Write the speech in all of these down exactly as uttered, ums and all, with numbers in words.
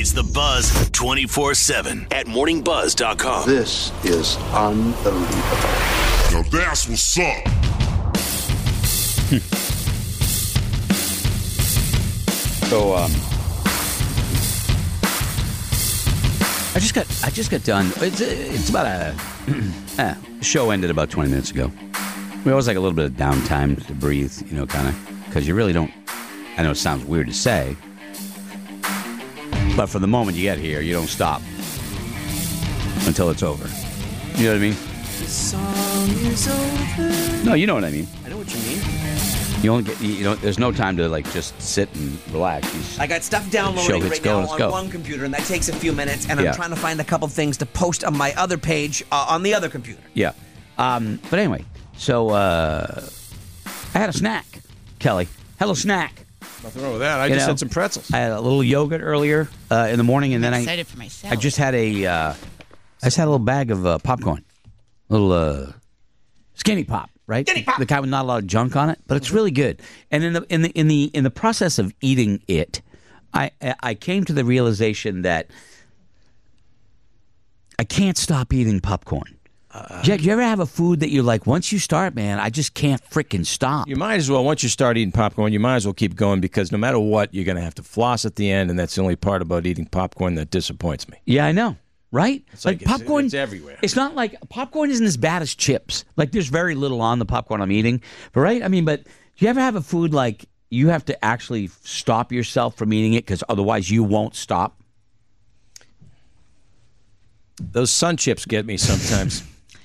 It's The Buzz twenty-four seven at morning buzz dot com. This is unbelievable. Now that's what's up. So, um, I just got I just got done. It's it's about a uh, show ended about twenty minutes ago. We always like a little bit of downtime to breathe, you know, kind of, because you really don't. I know it sounds weird to say, but from the moment you get here, you don't stop until it's over. You know what I mean? The song is over. No, you know what I mean. I know what you mean. You only get you know. There's no time to like just sit and relax. You just, I got stuff downloading show, let's right go, now let's on go. one computer, and that takes a few minutes. And I'm Yeah. trying to find a couple things to post on my other page uh, on the other computer. Yeah. Um, but anyway, so uh, I had a snack, Kelly. Hello, snack. Nothing wrong with that. I You just know, had some pretzels. I had a little yogurt earlier uh, in the morning, and then I'm I excited for myself. I just had a uh, I just had a little bag of uh, popcorn, a little uh, skinny pop, right? Skinny pop. The kind with not a lot of junk on it, but it's really good. And in the in the in the in the process of eating it, I I came to the realization that I can't stop eating popcorn. Uh, Jack, you ever have a food that you're like, once you start, man, I just can't freaking stop? You might as well, once you start eating popcorn, you might as well keep going, because no matter what, you're going to have to floss at the end, and that's the only part about eating popcorn that disappoints me. Yeah, I know. Right? It's like it's- it's everywhere. It's not like popcorn isn't as bad as chips. Like there's very little on the popcorn I'm eating. But right? I mean, but do you ever have a food like you have to actually stop yourself from eating it because otherwise you won't stop? Those Sun Chips get me sometimes.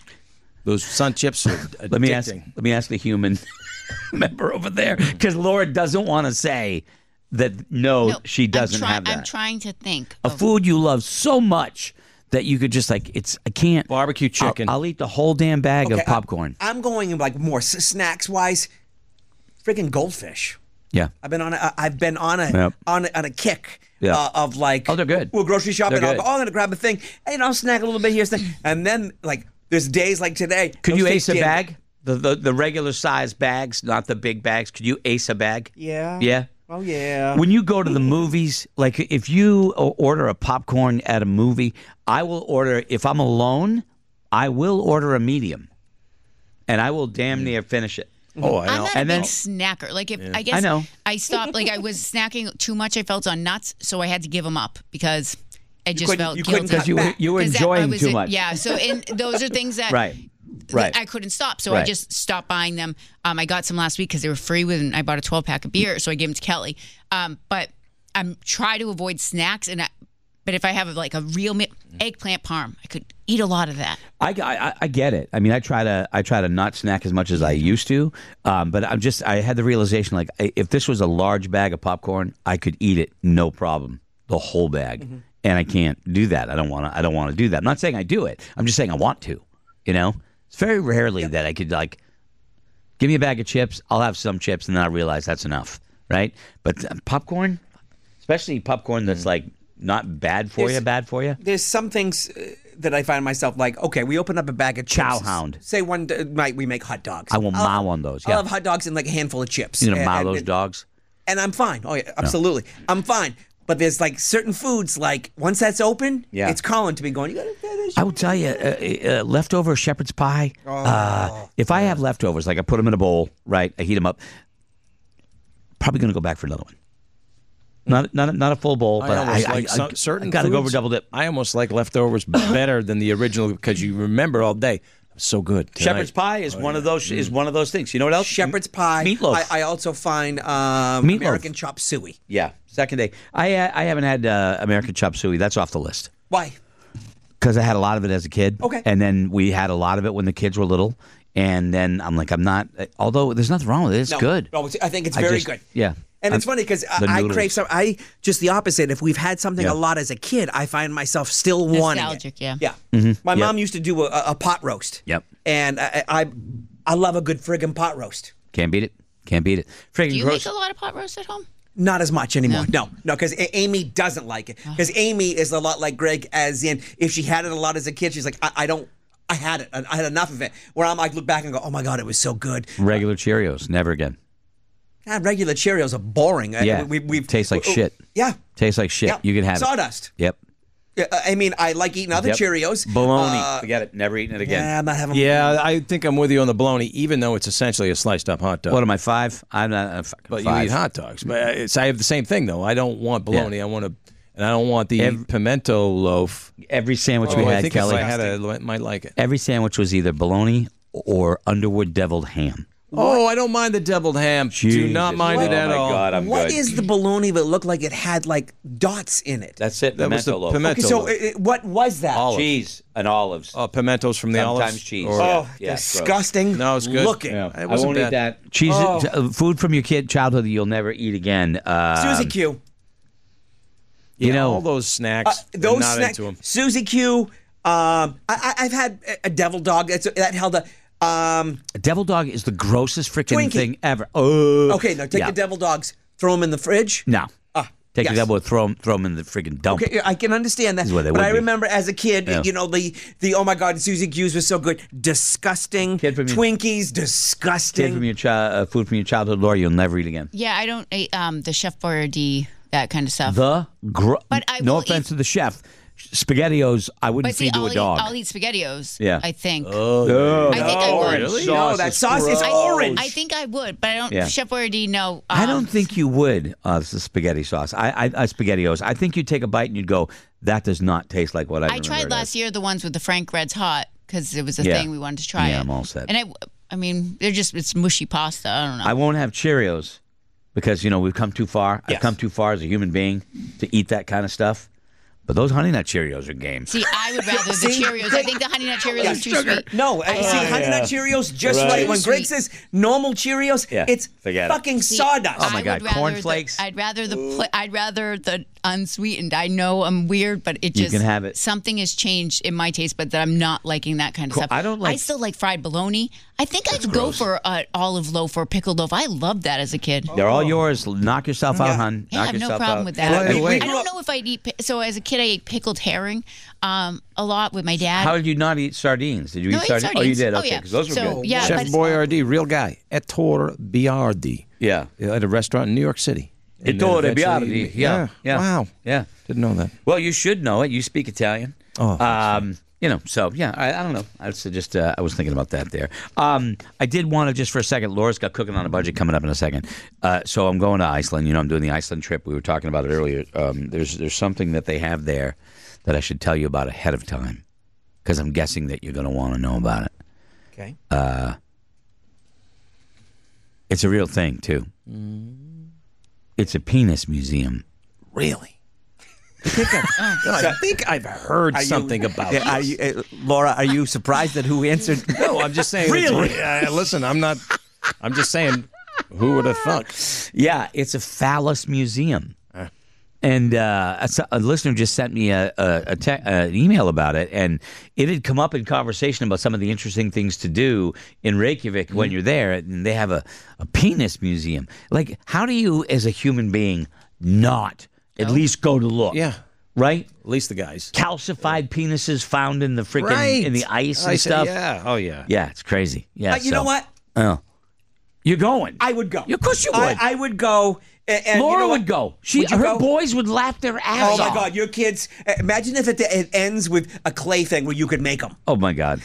Those Sun Chips are addicting. Let me ask let me ask the human member over there, because Laura doesn't want to say that no, No, she doesn't I'm try- have that. I'm trying to think. a of- food you love so much that you could just like it's I can't Barbecue chicken. I'll, I'll eat the whole damn bag Okay, of popcorn. I, I'm going like more s- snacks wise. Freaking goldfish. yeah. I've been on a I've been on a Yep. on a, on a kick Yeah. uh, of like Oh, they're good. We're grocery shopping. They're I'll good. go, oh, I'm gonna grab a thing, and I'll snack a little bit here, snack. and then like there's days like today. Could those you things ace a get- bag? The, the the regular size bags, not the big bags. Could you ace a bag? Yeah. Yeah. Oh yeah. When you go to the movies, like if you o- order a popcorn at a movie, I will order, if I'm alone, I will order a medium. And I will damn near finish it. Oh, I I'm know. not And a then- big snacker. Like if I guess I know. I stopped. Like I was snacking too much. I felt on nuts, so I had to give them up because I just couldn't- felt you guilty. couldn't Because you were, back. you were 'Cause that- I enjoying was too in- much. Yeah. So in, those are things that Right. that Right. I couldn't stop. So I Right. just stopped buying them. Um, I got some last week because they were free with, and I bought a twelve pack of beer, so I gave them to Kelly. Um, but I'm trying to avoid snacks, and I, but if I have like a real meal, eggplant parm, I could eat a lot of that. I, I, I get it. I mean, I try to I try to not snack as much as I used to, um, but I'm just I had the realization like I- if this was a large bag of popcorn, I could eat it no problem, the whole bag, Mm-hmm. and I can't do that. I don't want to. I don't want to do that. I'm not saying I do it. I'm just saying I want to. You know, it's very rarely that I could like give me a bag of chips. I'll have some chips, and then I realize that's enough, right? But uh, popcorn, especially popcorn that's like not bad for you, There's- bad for you. There's some things uh, that I find myself like, okay, we open up a bag of chips. Chowhound. Say one d- night we make hot dogs. I will I'll- mow on those. I'll Yeah, have hot dogs and like a handful of chips. you know, And- mow and- those and- dogs. And I'm fine. Oh yeah, absolutely. I'm fine. But there's like certain foods, like once that's open, Yeah. it's calling to me going, you gotta finish. I will tell you, uh, uh, leftover shepherd's pie. uh, if I have leftovers, like I put them in a bowl, right? I heat them up. Probably going to go back for another one. Not not not a full bowl, I but I, almost I, like I, some, certain I got to go over foods- double dip. I almost like leftovers better than the original because you remember all day. So good. tonight. Shepherd's pie is one of those is one of those things. You know what else? Shepherd's pie. Meatloaf. I, I also find um, Meatloaf. American chop suey. Yeah, second day. I uh, I haven't had uh, American chop suey. That's off the list Why? because I had a lot of it as a kid. Okay. And then we had a lot of it when the kids were little. And then I'm like, I'm not. Although there's nothing wrong with it. It's No, good. no, it's- I think it's I very just- good. Yeah. And it's I'm- funny because the I, I noodles. crave some. I just the opposite. If we've had something Yeah. a lot as a kid, I find myself still wanting Nostalgic, it. yeah. Yeah. My Yep. mom used to do a, a pot roast. Yep. And I, I I love a good friggin' pot roast. Can't beat it. Can't beat it. Friggin' Do you gross. make a lot of pot roast at home? Not as much anymore. No. No, no, because Amy doesn't like it. Because Amy is a lot like Greg, as in if she had it a lot as a kid, she's like, I, I don't. I had it. I had enough of it. Where I'm like, look back and go, oh my god, it was so good. Regular Cheerios. Never again. God, regular Cheerios are boring. Yeah, we, we've tastes like shit. Yeah, Tastes like shit. yeah. You can have sawdust. it. Yep. Yeah, I mean, I like eating other Yep. Cheerios. Bologna. Uh, Forget it. Never eating it again. yeah, I'm not having. Yeah, I think I'm with you on the bologna, even though it's essentially a sliced up hot dog. What am I, five? I'm not a fucking But five. you eat hot dogs. But it's, I have the same thing though. I don't want bologna. I want to, and I don't want the Every- pimento loaf. Every sandwich Oh, we I had, think Kelly, if I had a, I might like it. every sandwich was either bologna or Underwood deviled ham. Oh, I don't mind the deviled ham. Do not Jesus. mind oh it at my all. God, I'm What good. is the bologna that looked like it had like dots in it? That's it. That was Pimento the loaf. pimento Okay, so loaf. it, it- what was that? Olive. Cheese and olives. Oh, pimentos from the Sometimes olives. cheese. Or- Oh, Yeah, it's gross. disgusting. No, it's good. Looking. Yeah. I It wasn't won't eat bad. that. Cheese, Oh. uh, food from your kid childhood that you'll never eat again. Uh, Susie Q. Yeah, You know- all those snacks. Uh, I'm those not snacks. into them. Susie Q. Um, I, I, I've had a, a devil dog. That's, that held a. Um, A devil dog is the grossest freaking Twinkie. thing ever. Oh, okay, now take yeah. the devil dogs, throw them in the fridge. No. Ah, Take yes. the devil, throw him, throw him in the freaking dump. Okay, I can understand that. This is what they but would I be. remember as a kid, Yeah. you know, the the oh my god, Susie Q's was so good, disgusting. Kid from your- Twinkies, Kid disgusting. from your chi- uh, food from your childhood, Laura, you'll never eat again. Yeah, I don't eat um, the Chef Boyardee, that kind of stuff. The gro- But I no will offense eat- to the chef, SpaghettiOs I wouldn't but see, feed to I'll a eat, dog. I'll eat SpaghettiOs. Yeah. I think. Oh, I think I would. Really? No, that sauce is orange. I think I would, but I don't. Yeah. Chef Boyardee, no. Um, I don't think you would. Uh, the spaghetti sauce. I, I, I SpaghettiOs. I think you'd take a bite and you'd go, "That does not taste like what I." I tried last year the ones with the Frank Red's Hot because it was a Yeah. thing we wanted to try. Yeah, it. I'm all set. And I, I mean, they're just it's mushy pasta. I don't know. I won't have Cheerios because you know we've come too far. I've Yes. come too far as a human being to eat that kind of stuff. But those Honey Nut Cheerios are game. See, I would rather the See? Cheerios. I think the Honey Nut Cheerios are too sweet. No, I see, Honey Nut Cheerios just Right. right. When Too Greg sweet. says normal Cheerios, Yeah, it's forget it. fucking See, sawdust. Oh my I God, would rather cornflakes? The, I'd rather the pla- I'd rather the unsweetened. I know I'm weird, but it You just can have it. Something has changed in my taste, but that I'm not liking that kind of Cool. stuff. I don't like- I still like fried bologna. I think I'd go for an olive loaf or pickled loaf. I loved that as a kid. They're all yours. Knock yourself out, hun. Yeah, Knock I have no yourself problem out. with that. And I- Wait, wait. I don't know if I'd eat. pi- So as a kid, I ate pickled herring um, a lot with my dad. How did you not eat sardines? Did you No, eat I ate sardines? Oh, you sardines. did. Oh, Okay, yeah. because those were So, good. yeah, Chef but- Boyardee, real guy, Ettore Biardi, Yeah. at a restaurant in New York City. And then Ettore eventually- Biardi. Yeah. Yeah. Wow. Yeah. Didn't know that. Well, you should know it. You speak Italian. Oh, Um, you know, so yeah, I, I don't know. I was just uh, I was thinking about that there. Um, I did want to just for a second. Laura's got cooking on a budget coming up in a second. Uh, so I'm going to Iceland. You know, I'm doing the Iceland trip. We were talking about it earlier. Um, there's there's something that they have there that I should tell you about ahead of time because I'm guessing that you're going to want to know about it. Okay. It's a real thing too. It's a penis museum. Really? I think I've, I think I've heard something about Yeah, are this. you, uh, Laura, are you surprised at who answered? No, I'm just saying. Really? It's, uh, listen, I'm not. I'm just saying. Who would have thunk? Yeah, it's a phallus museum. And uh, a, a listener just sent me a, a, a te- uh, an email about it, and it had come up in conversation about some of the interesting things to do in Reykjavik when you're there. And they have a, a penis museum. Like, how do you, as a human being, not at least go to look? Yeah. Right? At least the guys. Calcified penises found in the freaking Right. in the ice and I said, stuff. yeah. Oh yeah. Yeah, it's crazy. Yeah, Uh, you so- know what? Oh, you're going. I would go. Of course you would. I, I would go. And, and Laura you know what? would go. She, Would you her go? boys would laugh their Oh ass my off. God, your kids! uh, Imagine if it, it ends with a clay thing where you could make them. Oh my God.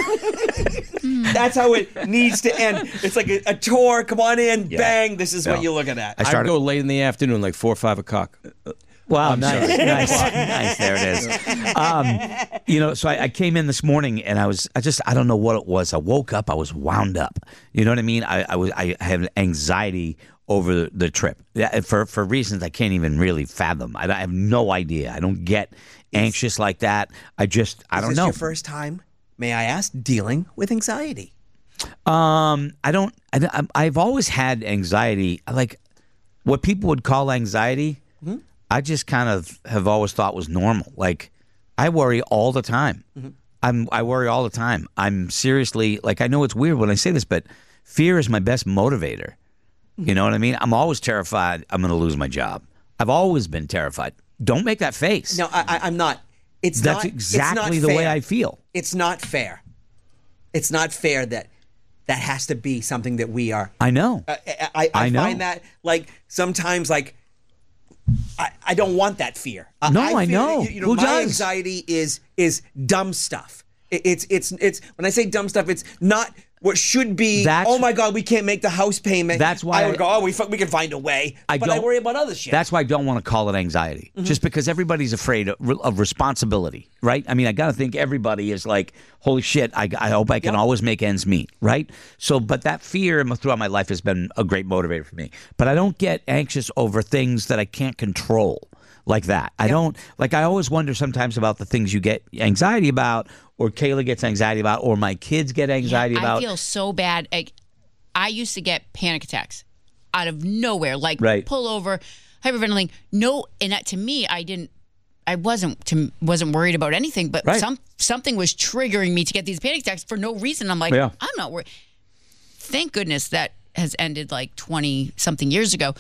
That's how it needs to end. It's like a, a tour. Come on in, Yeah. bang! This is Yeah. what you're looking at. I I'd started. go late in the afternoon, like four or five o'clock. Wow, nice, nice, nice. There it is. Um, you know, so I, I came in this morning and I was, I just, I don't know what it was. I woke up, I was wound up. You know what I mean? I, I was, I had anxiety over the, the trip yeah, for for reasons I can't even really fathom. I, I have no idea. I don't get anxious like that. I just, I Is don't this know. your first time, may I ask, dealing with anxiety? Um, I don't. I, don't- I've always had anxiety, like what people would call anxiety. Mm-hmm. I just kind of have always thought was normal. Like I worry all the time. Mm-hmm. I'm. I worry all the time. I'm seriously like. I know it's weird when I say this, but fear is my best motivator. You know what I mean? I'm always terrified I'm going to lose my job. I've always been terrified. Don't make that face. No, I, I, I'm not. It's That's not, exactly it's the not way fair. I feel. It's not fair. It's not fair that that has to be something that we are. I know. I, I, I, I know. find that like sometimes like I, I don't want that fear. No, I feel- know. You, you know, Who my does? anxiety is is dumb stuff. It, it's it's it's when I say dumb stuff, it's not what should be. That's- oh my God, we can't make the house payment. That's why I would I- go. Oh, we fu- we can find a way. I but I don't- worry about other shit. That's why I don't want to call it anxiety, Mm-hmm. just because everybody's afraid of, of responsibility, right? I mean, I got to think everybody is like, holy shit, I, I hope I can Yep. always make ends meet, right? So, but that fear throughout my life has been a great motivator for me. But I don't get anxious over things that I can't control like that. I don't, like, I always wonder sometimes about the things you get anxiety about, or Kayla gets anxiety about, or my kids get anxiety Yeah, about. I feel so bad. Like, I used to get panic attacks out of nowhere, like Right. pull over, hyperventilating. No, and that, to me, I didn't. I wasn't to, wasn't worried about anything, but Right. some something was triggering me to get these panic attacks for no reason. I'm like, Yeah. I'm not worried. Thank goodness that has ended like twenty something years ago.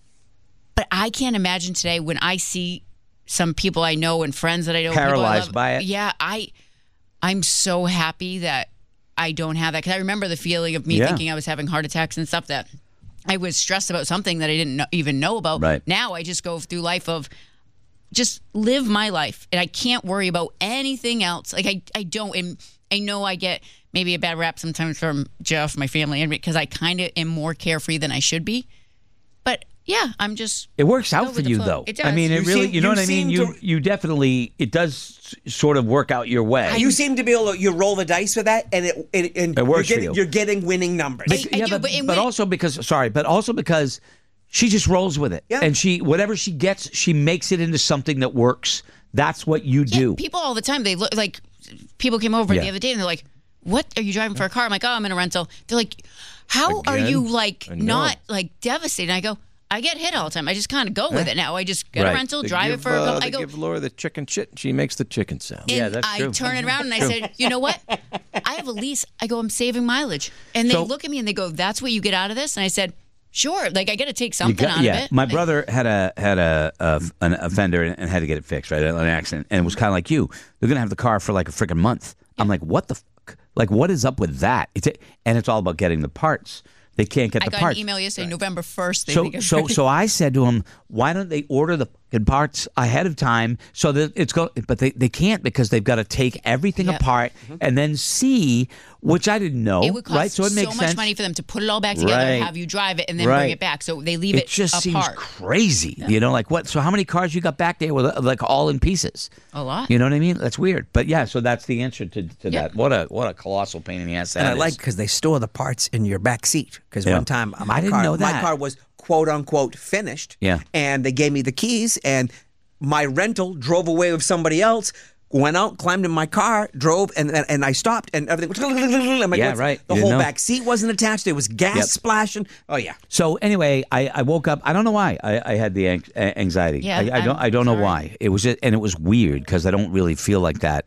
But I can't imagine today when I see some people I know and friends that I know, people I Paralyzed love- by it. Yeah, I. I'm so happy that I don't have that, because I remember the feeling of me Yeah. thinking I was having heart attacks and stuff, that I was stressed about something that I didn't know, even know about. Right. Now I just go through life of just live my life, and I can't worry about anything else. Like I, I don't, and I know I get maybe a bad rap sometimes from Jeff, my family, and because I kind of am more carefree than I should be. But yeah, I'm just. It works go out with for the you, flow. though. It does. I mean, it You really, seem- you know you what I mean? seem You to- you definitely, it does s- sort of work out your way. you seem to be able to you roll the dice with that, and it, it and It works for you're getting, you. You're getting winning numbers. I- I yeah, do, but, but in but when- also because, sorry, but also because she just rolls with it. Yeah. And she, whatever she gets, she makes it into something that works. That's what you Yeah, do. people all the time, they look like, people came over Yeah. the other day and they're like, what are you driving for a car? I'm like, oh, I'm in a rental. They're like, how are Again? you like I know. not like devastated? I go, I get hit all the time. I just kind of go with it now. I just get Right. a rental, They drive give, it for a uh, couple. they I go, give Laura the chicken shit. And she makes the chicken sound. and Yeah, that's I true. turn it around and I said, you know what? I have a lease. I go, I'm saving mileage. And they So- look at me and they go, that's what you get out of this? And I said, sure. Like, I got to take You something got- out yeah, of it. my Like, brother had a had a, a an offender and had to get it fixed, right? An accident, and it was kind of like you. They're gonna have the car for like a freaking month. I'm like, what the, fuck? Like, what is up with that? It's a, and it's all about getting the parts. They can't get I the got parts. an email yesterday, November first. They So think it's so ready. so I said to him, why don't they order the fucking parts ahead of time so that it's go? But they, they can't, because they've got to take everything Yep. apart and then see, which I didn't know. It would cost right? So it makes much sense. money for them to put it all back together, Right. have you drive it, and then Right. bring it back. So they leave It it, just seems apart. crazy, you know. Like what? So how many cars you got back there with like all in pieces? A lot. You know what I mean? That's weird. But yeah, so that's the answer to, to Yeah. that. What a what a colossal pain in the ass that And I is. like because they store the parts in your back seat. Because Yeah. one time uh, my I didn't car, know my that. car was quote unquote finished. Yeah. And they gave me the keys, and my rental drove away with somebody else. Went out, climbed in my car, drove, and and, and I stopped, and everything. I'm like, Yeah, what's- right. The You whole didn't know. back seat wasn't attached. There was gas Yep. splashing. Oh yeah. So anyway, I, I woke up. I don't know why I, I had the an- anxiety. Yeah, I, I don't. I'm I don't know sorry. why. It was just, and it was weird because I don't really feel like that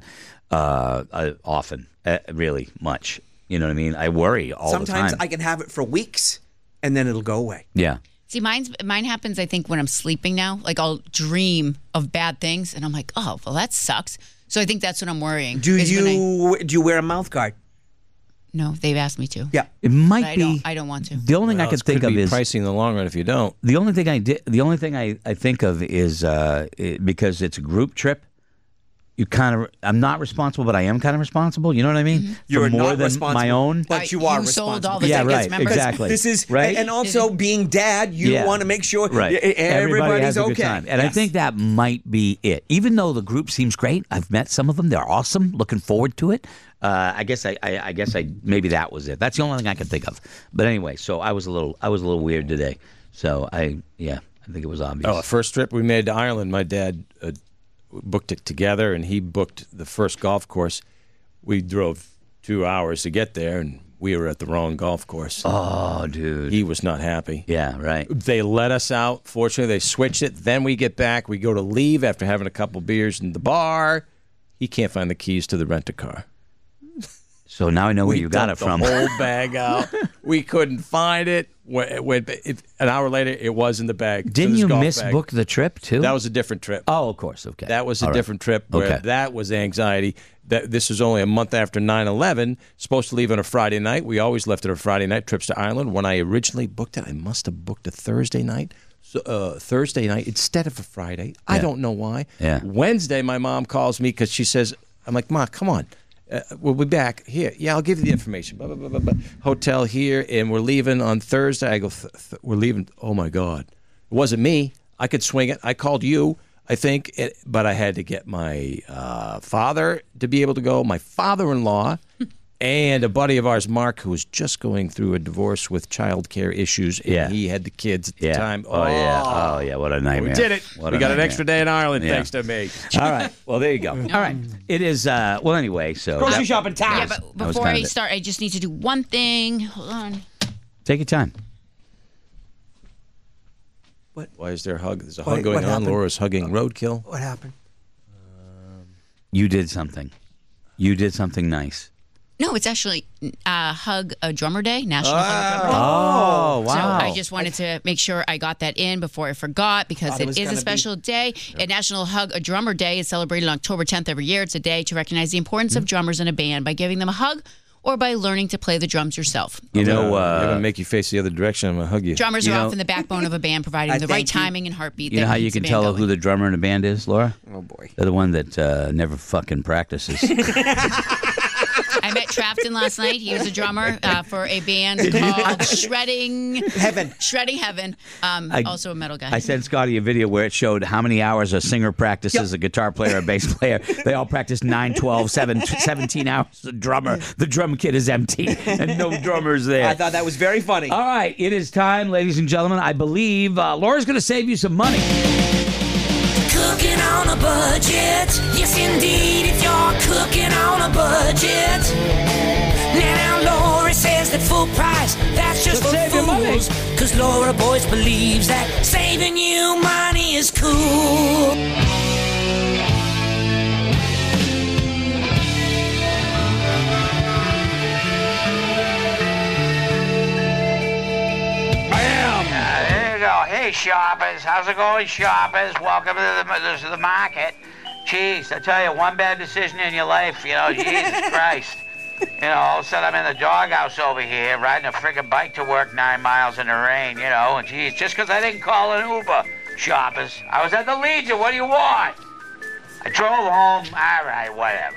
uh, uh, often, uh, really much. You know what I mean? I worry all Sometimes the time. I can have it for weeks, and then it'll go away. yeah. See, mine's mine happens. I think when I'm sleeping now, like I'll dream of bad things, and I'm like, oh, well, that sucks. So I think that's what I'm worrying. Do is when I- you do you wear a mouth guard? no, they've asked me to. Yeah. It might But I be. don't. I don't want to. The only thing I Well, can it think could of be is pricey in the long run if you don't. the only thing I did. The only thing I, I think of is uh, it, because it's a group trip. You kind of. I'm not responsible, but I am kind of responsible. You know what I mean? For You're more not than responsible, my own. but Right, you are you sold responsible. all the Yeah, tickets, right, remember? exactly. This is Right? and also being dad, you Yeah. want to make sure Right. y- everybody's Everybody has a okay. good time. And I Yes. think that might be it. Even though the group seems great, I've met some of them. They're awesome. Looking forward to it. Uh, I guess I, I, I guess I maybe that was it. That's the only thing I can think of. But anyway, so I was a little I was a little weird today. So I yeah, I think it was obvious. Oh, the first trip we made to Ireland, my dad uh, booked it together, and he booked the first golf course. We drove two hours to get there, and we were at the wrong golf course. Oh, dude. He was not happy. Yeah, right. They let us out. Fortunately, they switched it. Then we get back. We go to leave after having a couple beers in the bar. He can't find the keys to the rent-a-car. So now I know where We you got it dumped from. The whole bag out. We couldn't find it. When, when, it. An hour later, it was in the bag. Didn't So this you golf misbook bag- the trip too? That was a different trip. Oh, of course. Okay. That was a All right. different trip where Okay. that was anxiety. That this was only a month after nine eleven. Supposed to leave on a Friday night. We always left on a Friday night. Trips to Ireland. When I originally booked it, I must have booked a Thursday night. So, uh, Thursday night instead of a Friday. I Yeah. don't know why. Yeah. Wednesday, my mom calls me because she says, "I'm like, Ma, come on." Uh, we'll be back here. Yeah, I'll give you the information. Blah, blah, blah, blah, blah. Hotel here, and we're leaving on Thursday. I go, th- th- we're leaving. Oh my God, it wasn't me. I could swing it. I called you, I think, it, but I had to get my uh, father to be able to go. My father-in-law, and a buddy of ours, Mark, who was just going through a divorce with child care issues, and Yeah. he had the kids at the Yeah. time. Oh, yeah. Oh yeah. What a nightmare. We did it. What we a got an nightmare. extra day in Ireland Yeah. thanks to me. All right. Well, there you go. All right. It is. Uh, well, anyway. So Grocery that- shopping time. Yeah, but That was before kind I of it. start, I just need to do one thing. Hold on. take your time. Why is there a hug? There's a What- hug going what on. happened? Laura's hugging Roadkill. What happened? You did something. You did something nice. No, it's actually uh, Hug a Drummer Day, National Hug a Drummer Day. Oh wow. So I just wanted to make sure I got that in before I forgot because Thought it it was is a gonna be- special day. And National Hug a Drummer Day is celebrated on October tenth every year. It's a day to recognize the importance of drummers in a band by giving them a hug or by learning to play the drums yourself. You know. I'm Uh, gonna make you face the other direction. I'm gonna hug you. Drummers You are know- often the backbone of a band, providing I the right thank you. timing and heartbeat. you know that how you keeps a can band tell going. who the drummer in a band is, Laura? Oh boy. They're the one that uh, never fucking practices. I met Trafton last night. He was a drummer uh, for a band called Shredding Heaven. Shredding Heaven. Um, I- also a metal guy. I sent Scotty a video where it showed how many hours a singer practices, a guitar player, a bass player. They all practice nine, twelve, seven, seventeen hours. The drummer, the drum kit is empty, and no drummers there. I thought that was very funny. All right, it is time, ladies and gentlemen. I believe uh, Laura's going to save you some money. Cooking on a budget. Yes, indeed, if you're cooking on a budget. Now, Laura says that full price, that's just So for save your money. fools. Because Laura Boyce believes that saving you money is cool. Uh, there you go. Hey, shoppers. How's it going, shoppers? Welcome to the, to the market. Jeez, I tell you, one bad decision in your life, you know, Jesus Christ. You know, all of a sudden I'm in the doghouse over here, riding a friggin' bike to work nine miles in the rain, you know, and geez, just because I didn't call an Uber, shoppers. I was at the Legion. What do you want? I drove home. All right, whatever.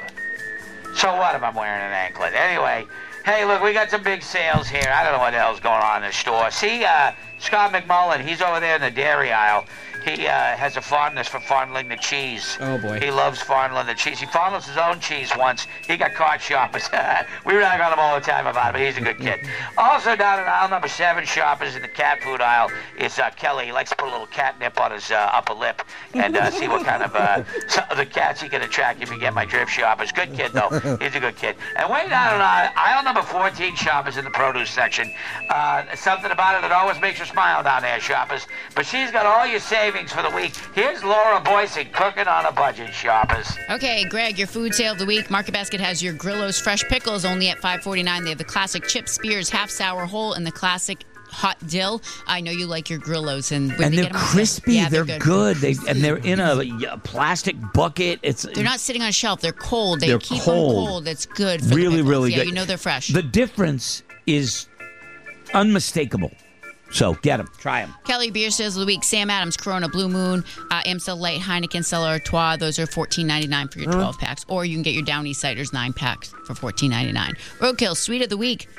So what if I'm wearing an anklet? Anyway, hey, look, we got some big sales here. I don't know what the hell's going on in the store. See, uh, Scott McMullen, he's over there in the dairy aisle. He uh, has a fondness for fondling the cheese. Oh, boy. He loves fondling the cheese. He fondles his own cheese once. He got caught, shoppers. We rag on him all the time about it, but he's a good kid. Also down in aisle number seven, shoppers, in the cat food aisle, is uh, Kelly. He likes to put a little catnip on his uh, upper lip and uh, see what kind of uh, some of the cats he can attract if you get my drift, shoppers. Good kid, though. He's a good kid. And way down in aisle, aisle number fourteen, shoppers, in the produce section. Uh, something about it that always makes her smile down there, shoppers. But she's got all your savings for the week. Here's Laura Boyce cooking on a budget, shoppers. Okay, Greg, your food sale of the week. Market Basket has your Grillo's fresh pickles only at five forty-nine. They have the classic chip Spears half sour whole and the classic hot dill. I know you like your Grillos, and when And they they're get them on sale- crispy. yeah, they're, they're good. They and they're in a, a plastic bucket. It's They're not sitting on a shelf. They're cold. They They're keep cold. them cold. It's good. For the really, pickles. really yeah, good. you know they're fresh. The difference is unmistakable. So get them. Try them. Kelly beer sales of the week: Sam Adams, Corona, Blue Moon, uh, Amstel Light, Heineken, Stella Artois. Those are fourteen ninety-nine for your twelve packs, or you can get your Downey Ciders nine packs for fourteen ninety-nine. Roadkill Sweet of the week: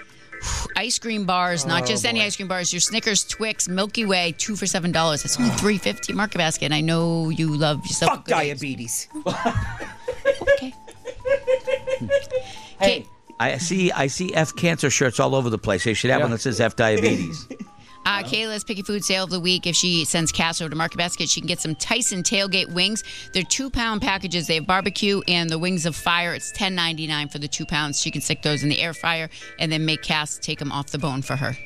ice cream bars, not just any ice cream bars. Your Snickers, Twix, Milky Way, two for seven dollars. It's only three fifty. Market Basket. And I know you love yourself. Fuck good eggs. diabetes. Okay. Hey. I see. I see F cancer shirts all over the place. They should have one that says F diabetes. Uh, Kayla's Picky Food Sale of the Week. If she sends Cass over to Market Basket, she can get some Tyson Tailgate wings. They're two-pound packages. They have barbecue and the Wings of Fire. It's ten ninety-nine for the two pounds. She can stick those in the air fryer and then make Cass take them off the bone for her.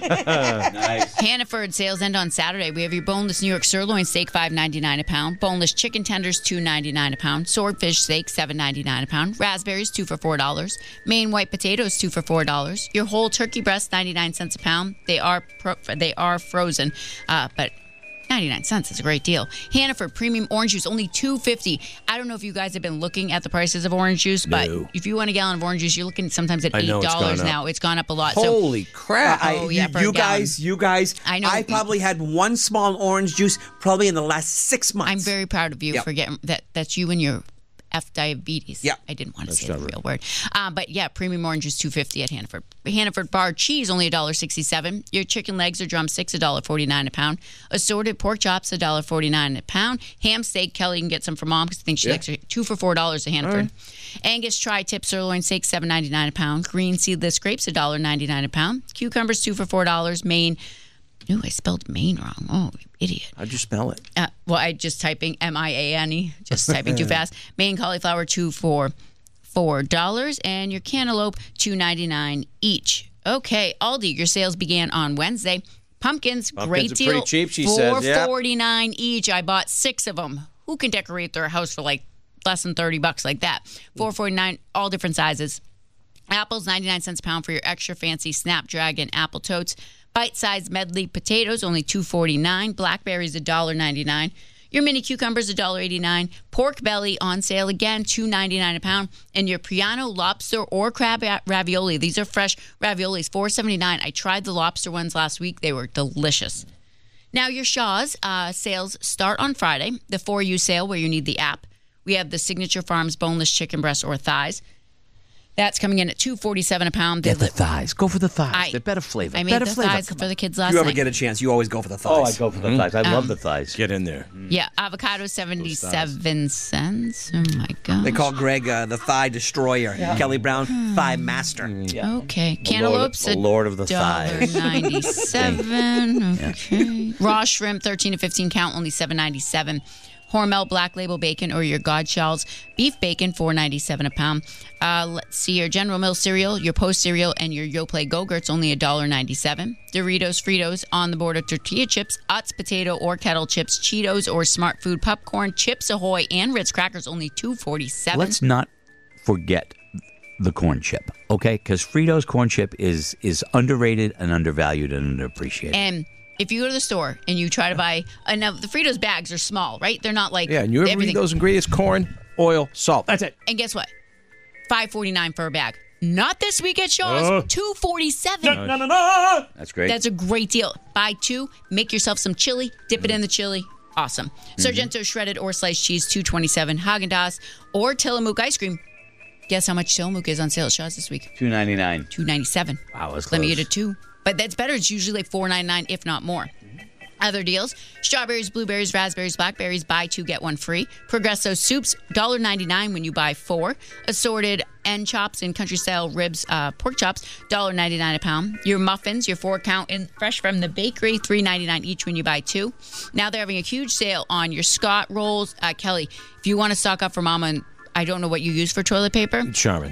Nice. Hannaford sales end on Saturday. We have your boneless New York sirloin steak, five ninety-nine a pound. Boneless chicken tenders, two ninety-nine a pound. Swordfish steak, seven ninety-nine a pound. Raspberries, two for four dollars. Maine white potatoes, two for four dollars. Your whole turkey breast, ninety-nine cents a pound. They are pro- they are frozen, uh, but ninety-nine cents is a great deal. Hannaford premium orange juice, only two fifty. I don't know if you guys have been looking at the prices of orange juice, but No. if you want a gallon of orange juice, you're looking sometimes at I eight know it's dollars gone up. now. It's gone up a lot. Holy crap. I- Oh, yeah, you, for a you gallon. guys, you guys. I know. I probably had one small orange juice probably in the last six months. I'm very proud of you Yep. for getting that. That's you and your F diabetes. Yeah. I didn't want to say the real word. Um, but yeah, premium orange is two fifty at Hannaford. Hannaford bar cheese only one dollar sixty-seven. Your chicken legs or drumsticks one dollar forty-nine a pound. Assorted pork chops one dollar forty-nine a pound. Ham steak, Kelly can get some for mom because I think she Yeah. likes it. Two for four dollars at Hannaford. Angus tri-tip sirloin steak seven ninety-nine a pound. Green seedless grapes one dollar ninety-nine a pound. Cucumbers two for four dollars. Maine. Ooh, I spelled Maine wrong. Oh, you idiot. How'd you spell it? Uh, well, I just typing M I A N E, just typing too fast. Maine cauliflower two for four dollars, and your cantaloupe two ninety nine each. Okay, Aldi, your sales began on Wednesday. Pumpkins, Pumpkins great are deal. pretty cheap, she four says, yeah. forty nine each. I bought six of them. Who can decorate their house for like less than thirty bucks like that? Four forty nine, all different sizes. Apples, ninety-nine cents a pound for your extra fancy Snapdragon apple totes. Bite-sized medley potatoes, only two forty-nine. Blackberries, one dollar ninety-nine. Your mini cucumbers, one dollar eighty-nine. Pork belly on sale again, two ninety-nine a pound. And your Priano lobster or crab ravioli. These are fresh raviolis, four seventy-nine. I tried the lobster ones last week. They were delicious. Now, your Shaw's uh, sales start on Friday. The For You sale where you need the app. We have the Signature Farms boneless chicken breast or thighs. That's coming in at two forty-seven a pound. Get the They- thighs. Go for the thighs. I- They're better flavor. I made better the flavor. thighs Come for on. the kids If last you ever night. get a chance, you always go for the thighs. Oh, I go for the thighs. I love Um, the thighs. Get in there. Yeah, avocado seventy-seven cents. Oh my god. They call Greg uh, the thigh destroyer. Kelly Brown, thigh master. Okay, cantaloupes the Lord of the thighs. ninety-seven. Okay. Raw shrimp thirteen to fifteen count, only seven ninety-seven. Hormel Black Label bacon or your Godchall's beef bacon, four ninety-seven a pound. Uh, let's see, your General Mills cereal, your Post cereal, and your Yoplait Go-Gurts, only one dollar ninety-seven. Doritos, Fritos, On the Border tortilla chips, Utz potato or kettle chips, Cheetos or Smart Food popcorn, Chips Ahoy, and Ritz crackers, only two forty-seven. Let's not forget the corn chip, okay? Because Fritos corn chip is is underrated and undervalued and underappreciated. And if you go to the store and you try to buy, uh, now the Fritos bags are small, right? They're not like Yeah, and you ever everything. read those ingredients? Corn, oil, salt. That's it. And guess what? five forty-nine for a bag. Not this week at Shaw's. Oh. two forty-seven. That's great. That's a great deal. Buy two, make yourself some chili, dip it in the chili. Awesome. Sargento shredded or sliced cheese, two twenty-seven. Haagen-Dazs or Tillamook ice cream. Guess how much Tillamook is on sale at Shaw's this week? two ninety-nine. two ninety-seven. Wow, that's Let me close. get a two. But that's better. It's usually like four ninety-nine, if not more. Other deals: strawberries, blueberries, raspberries, blackberries. Buy two get one free. Progresso soups, one dollar ninety-nine when you buy four. Assorted end chops and country style ribs, uh, pork chops, one dollar ninety-nine a pound. Your muffins, your four count and fresh from the bakery, three ninety-nine each when you buy two. Now they're having a huge sale on your Scott rolls. Uh, Kelly, if you want to stock up for Mama, and I don't know what you use for toilet paper. Charmin.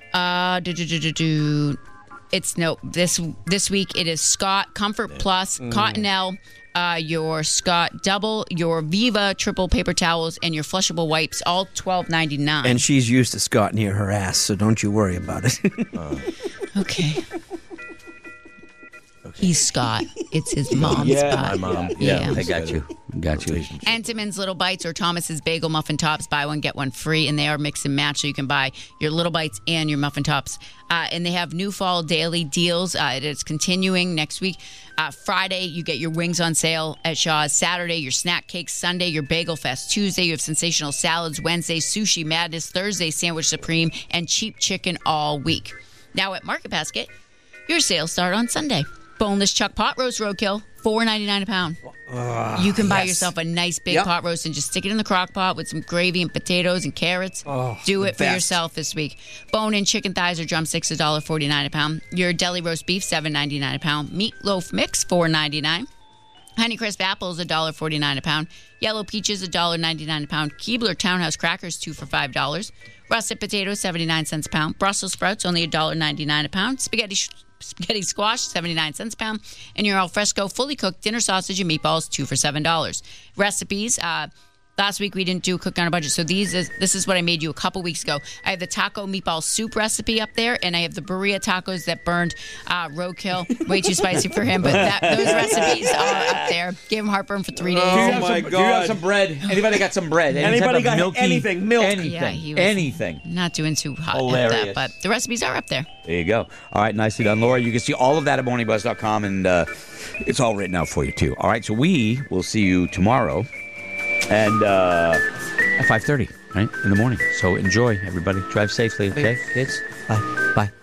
Uh, do, do, do, do, do. It's no this this week. It is Scott Comfort Plus, Cottonelle, uh, your Scott Double, your Viva Triple paper towels, and your flushable wipes, all twelve ninety nine. And she's used to Scott near her ass, so don't you worry about it. Okay. He's Scott. It's his mom's Yeah, spot. my mom. Yeah. I got you. Got you. Entenmann's Little Bites or Thomas's Bagel Muffin Tops. Buy one, get one free. And they are mix and match, so you can buy your Little Bites and your Muffin Tops. Uh, and they have new fall daily deals. Uh, it is continuing next week. Uh, Friday, you get your wings on sale at Shaw's. Saturday, your snack cakes. Sunday, your Bagel Fest. Tuesday, you have sensational salads. Wednesday, Sushi Madness. Thursday, Sandwich Supreme. And cheap chicken all week. Now at Market Basket, your sales start on Sunday. Boneless chuck pot roast roadkill, four ninety-nine a pound. You can buy yes. yourself a nice big Yep. pot roast and just stick it in the crock pot with some gravy and potatoes and carrots. Oh, Do the it for best. yourself this week. Bone-in chicken thighs or drumsticks, one dollar forty-nine a pound. Your deli roast beef, seven ninety-nine a pound. Meatloaf mix, four ninety-nine. Honeycrisp apples, one dollar forty-nine a pound. Yellow peaches, one dollar ninety-nine a pound. Keebler Townhouse crackers, two for five dollars. Russet potatoes, seventy-nine cents a pound. Brussels sprouts, only one dollar ninety-nine a pound. Spaghetti sh- spaghetti squash, seventy-nine cents a pound. And your alfresco fully cooked dinner sausage and meatballs, two for seven dollars. Recipes, uh, last week we didn't do cook on a budget, so these is this is what I made you a couple weeks ago. I have the taco meatball soup recipe up there, and I have the burrito tacos that burned uh, roadkill. Way too spicy for him, but that, those recipes are up there. Gave him heartburn for three days. Do you have Oh, my some, Do you have God. some bread? Anybody got some bread? Any Anybody type of got milky, anything? Milk? Anything. Yeah, he was- anything. Not doing too hot at Hilarious. that, but the recipes are up there. There you go. All right, nicely done, Laura. You can see all of that at morning buzz dot com, and uh, it's all written out for you, too. All right, so we will see you tomorrow and uh, at five thirty, right, in the morning. So enjoy, everybody. Drive safely, okay, kids? Bye. Bye.